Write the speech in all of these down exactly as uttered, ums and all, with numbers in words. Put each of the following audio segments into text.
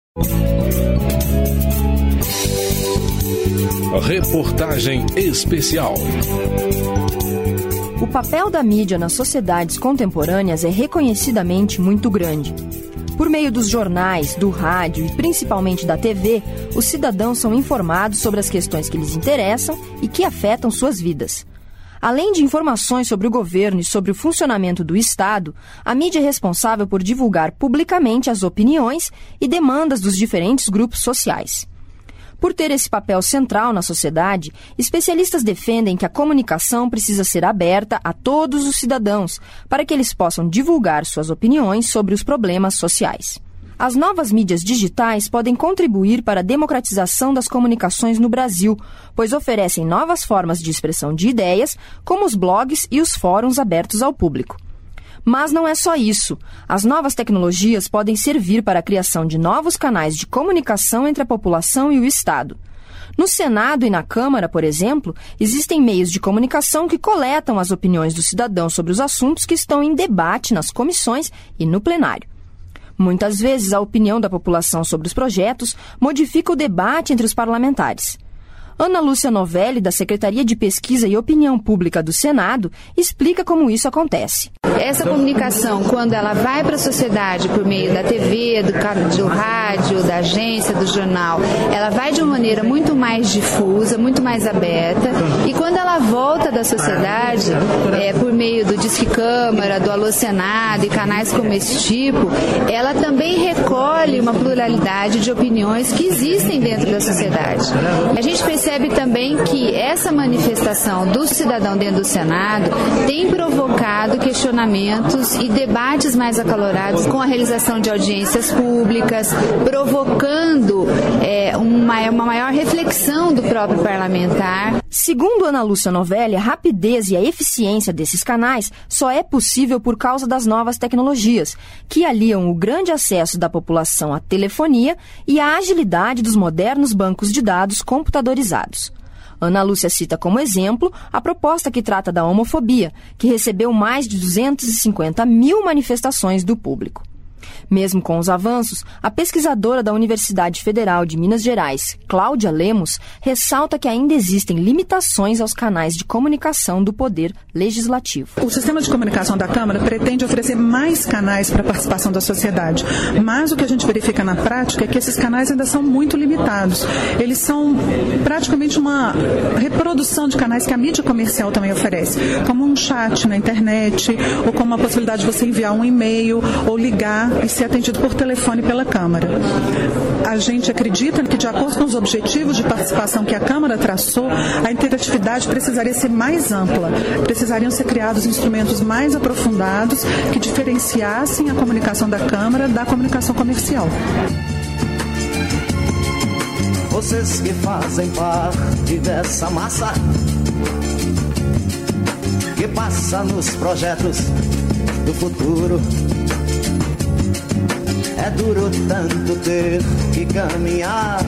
Reportagem especial. O papel da mídia nas sociedades contemporâneas é reconhecidamente muito grande. Por meio dos jornais, do rádio e principalmente da T V, os cidadãos são informados sobre as questões que lhes interessam e que afetam suas vidas. Além de informações sobre o governo e sobre o funcionamento do Estado, a mídia é responsável por divulgar publicamente as opiniões e demandas dos diferentes grupos sociais. Por ter esse papel central na sociedade, especialistas defendem que a comunicação precisa ser aberta a todos os cidadãos, para que eles possam divulgar suas opiniões sobre os problemas sociais. As novas mídias digitais podem contribuir para a democratização das comunicações no Brasil, pois oferecem novas formas de expressão de ideias, como os blogs e os fóruns abertos ao público. Mas não é só isso. As novas tecnologias podem servir para a criação de novos canais de comunicação entre a população e o Estado. No Senado e na Câmara, por exemplo, existem meios de comunicação que coletam as opiniões dos cidadãos sobre os assuntos que estão em debate nas comissões e no plenário. Muitas vezes, a opinião da população sobre os projetos modifica o debate entre os parlamentares. Ana Lúcia Novelli, da Secretaria de Pesquisa e Opinião Pública do Senado, explica como isso acontece. Essa comunicação, quando ela vai para a sociedade por meio da T V, do, do rádio, da agência, do jornal, ela vai de uma maneira muito mais difusa, muito mais aberta, e quando ela volta da sociedade, é, por meio do Disque Câmara, do Alô Senado e canais como esse tipo, ela também recolhe uma pluralidade de opiniões que existem dentro da sociedade. A gente percebe Percebe também que essa manifestação do cidadão dentro do Senado tem provocado questionamentos e debates mais acalorados com a realização de audiências públicas, provocando é, uma, uma maior reflexão do próprio parlamentar. Segundo Ana Lúcia Novelli, a rapidez e a eficiência desses canais só é possível por causa das novas tecnologias, que aliam o grande acesso da população à telefonia e a agilidade dos modernos bancos de dados computadorizados. Ana Lúcia cita como exemplo a proposta que trata da homofobia, que recebeu mais de duzentas e cinquenta mil manifestações do público. Mesmo com os avanços, a pesquisadora da Universidade Federal de Minas Gerais, Cláudia Lemos, ressalta que ainda existem limitações aos canais de comunicação do Poder Legislativo. O sistema de comunicação da Câmara pretende oferecer mais canais para a participação da sociedade, mas o que a gente verifica na prática é que esses canais ainda são muito limitados. Eles são praticamente uma reprodução de canais que a mídia comercial também oferece, como um chat na internet, ou como a possibilidade de você enviar um e-mail ou ligar e ser atendido por telefone pela Câmara. A gente acredita que, de acordo com os objetivos de participação que a Câmara traçou, a interatividade precisaria ser mais ampla. Precisariam ser criados instrumentos mais aprofundados que diferenciassem a comunicação da Câmara da comunicação comercial. Vocês que fazem parte dessa massa que passa nos projetos do futuro. É duro tanto ter que caminhar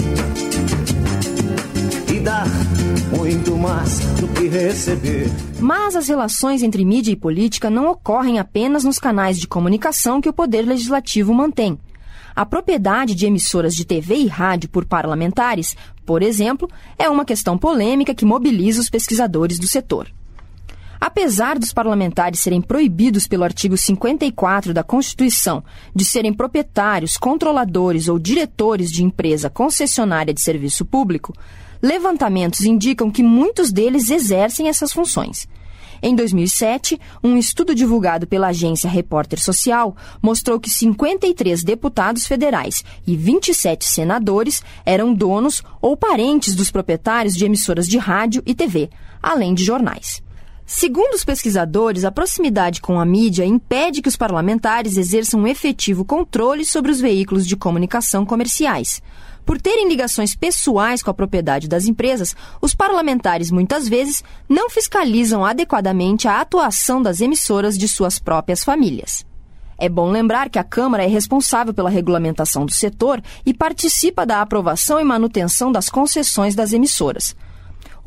e dar muito mais do que receber. Mas as relações entre mídia e política não ocorrem apenas nos canais de comunicação que o Poder Legislativo mantém. A propriedade de emissoras de T V e rádio por parlamentares, por exemplo, é uma questão polêmica que mobiliza os pesquisadores do setor. Apesar dos parlamentares serem proibidos pelo artigo cinquenta e quatro da Constituição de serem proprietários, controladores ou diretores de empresa concessionária de serviço público, levantamentos indicam que muitos deles exercem essas funções. Em dois mil e sete, um estudo divulgado pela agência Repórter Social mostrou que cinquenta e três deputados federais e vinte e sete senadores eram donos ou parentes dos proprietários de emissoras de rádio e T V, além de jornais. Segundo os pesquisadores, a proximidade com a mídia impede que os parlamentares exerçam um efetivo controle sobre os veículos de comunicação comerciais. Por terem ligações pessoais com a propriedade das empresas, os parlamentares muitas vezes não fiscalizam adequadamente a atuação das emissoras de suas próprias famílias. É bom lembrar que a Câmara é responsável pela regulamentação do setor e participa da aprovação e manutenção das concessões das emissoras.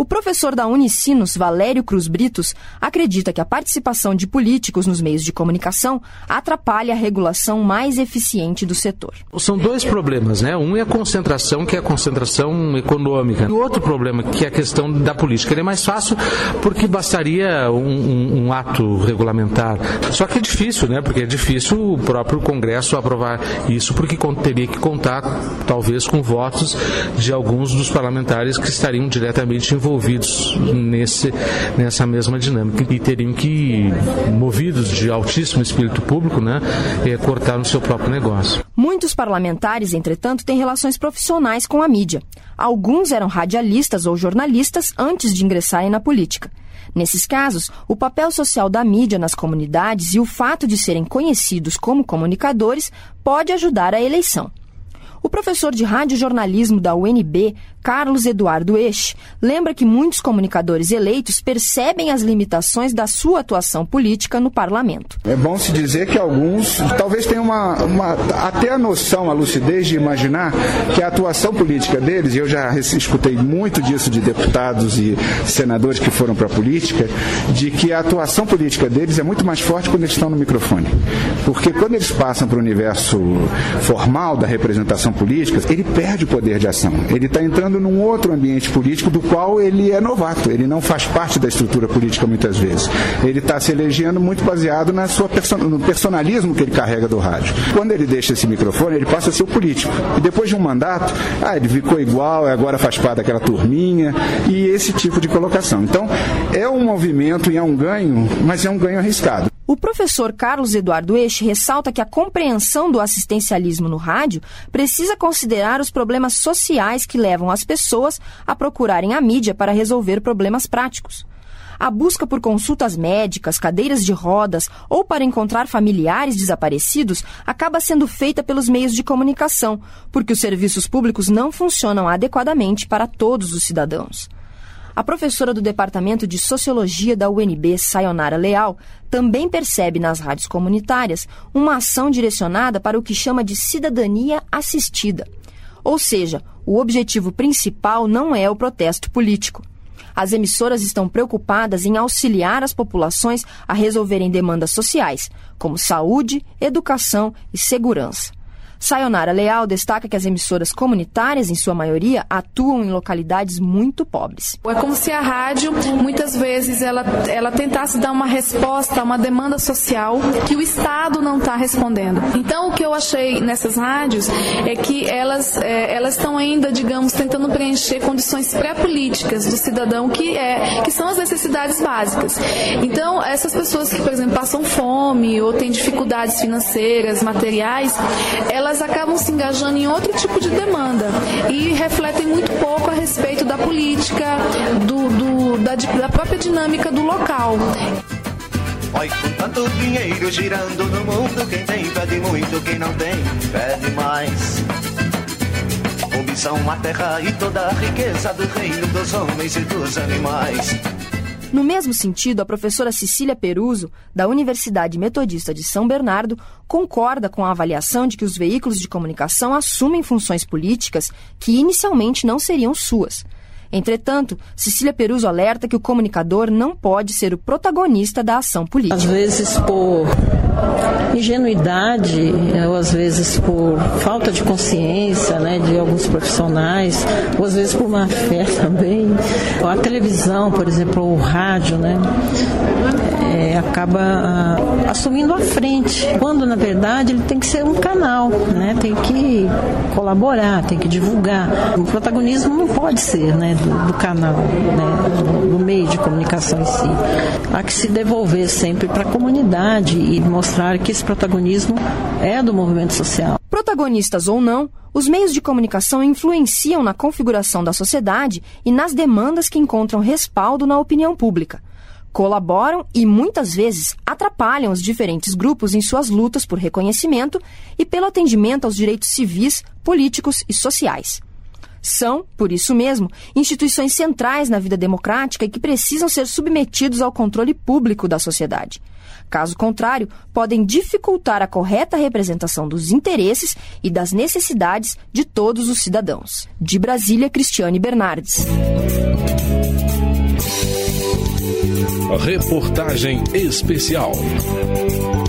O professor da Unicinos, Valério Cruz Britos, acredita que a participação de políticos nos meios de comunicação atrapalha a regulação mais eficiente do setor. São dois problemas, né? Um é a concentração, que é a concentração econômica. E o outro problema, que é a questão da política. Ele é mais fácil porque bastaria um, um, um ato regulamentar. Só que é difícil, né? Porque é difícil o próprio Congresso aprovar isso, porque teria que contar, talvez, com votos de alguns dos parlamentares que estariam diretamente envolvidos envolvidos nesse, nessa mesma dinâmica e teriam que, movidos de altíssimo espírito público, né, é, cortar no seu próprio negócio. Muitos parlamentares, entretanto, têm relações profissionais com a mídia. Alguns eram radialistas ou jornalistas antes de ingressarem na política. Nesses casos, o papel social da mídia nas comunidades e o fato de serem conhecidos como comunicadores pode ajudar a eleição. O professor de radiojornalismo da U N B, Carlos Eduardo Esch, lembra que muitos comunicadores eleitos percebem as limitações da sua atuação política no parlamento. É bom se dizer que alguns talvez tenham uma, uma, até a noção, a lucidez de imaginar que a atuação política deles, e eu já escutei muito disso de deputados e senadores que foram para a política, de que a atuação política deles é muito mais forte quando eles estão no microfone. Porque quando eles passam para o universo formal da representação política, ele perde o poder de ação. Ele está entrando num outro ambiente político do qual ele é novato. Ele não faz parte da estrutura política muitas vezes. Ele está se elegendo muito baseado na sua person... no personalismo que ele carrega do rádio. Quando ele deixa esse microfone, ele passa a ser o político. E depois de um mandato, ah, ele ficou igual, agora faz parte daquela turminha, e esse tipo de colocação. Então, é um movimento e é um ganho, mas é um ganho arriscado. O professor Carlos Eduardo Esch ressalta que a compreensão do assistencialismo no rádio precisa considerar os problemas sociais que levam as pessoas a procurarem a mídia para resolver problemas práticos. A busca por consultas médicas, cadeiras de rodas ou para encontrar familiares desaparecidos acaba sendo feita pelos meios de comunicação, porque os serviços públicos não funcionam adequadamente para todos os cidadãos. A professora do Departamento de Sociologia da U N B, Sayonara Leal, também percebe nas rádios comunitárias uma ação direcionada para o que chama de cidadania assistida. Ou seja, o objetivo principal não é o protesto político. As emissoras estão preocupadas em auxiliar as populações a resolverem demandas sociais, como saúde, educação e segurança. Sayonara Leal destaca que as emissoras comunitárias, em sua maioria, atuam em localidades muito pobres. É como se a rádio, muitas vezes, ela, ela tentasse dar uma resposta a uma demanda social que o Estado não está respondendo. Então, o que eu achei nessas rádios é que elas é, elas estão ainda, digamos, tentando preencher condições pré-políticas do cidadão, que, é, que são as necessidades básicas. Então, essas pessoas que, por exemplo, passam fome ou têm dificuldades financeiras, materiais, elas elas acabam se engajando em outro tipo de demanda e refletem muito pouco a respeito da política, do, do, da, da própria dinâmica do local. Oi, com tanto dinheiro girando no mundo, quem tem pede muito, quem não tem pede mais. Ambição, a terra e toda a riqueza do reino dos homens e dos animais. No mesmo sentido, a professora Cecília Peruso, da Universidade Metodista de São Bernardo, concorda com a avaliação de que os veículos de comunicação assumem funções políticas que inicialmente não seriam suas. Entretanto, Cecília Peruso alerta que o comunicador não pode ser o protagonista da ação política. Às vezes por ingenuidade, ou às vezes por falta de consciência, né, de alguns profissionais, ou às vezes por má fé também. A televisão, por exemplo, ou o rádio, né, é, acaba ah, assumindo a frente, quando na verdade ele tem que ser um canal, né, tem que colaborar, tem que divulgar. O protagonismo não pode ser, né, do, do canal, né, do, do meio de comunicação em si. Há que se devolver sempre para a comunidade e mostrar que esse protagonismo é do movimento social. Protagonistas ou não, os meios de comunicação influenciam na configuração da sociedade e nas demandas que encontram respaldo na opinião pública. Colaboram e, muitas vezes, atrapalham os diferentes grupos em suas lutas por reconhecimento e pelo atendimento aos direitos civis, políticos e sociais. São, por isso mesmo, instituições centrais na vida democrática e que precisam ser submetidos ao controle público da sociedade. Caso contrário, podem dificultar a correta representação dos interesses e das necessidades de todos os cidadãos. De Brasília, Cristiane Bernardes. Reportagem especial.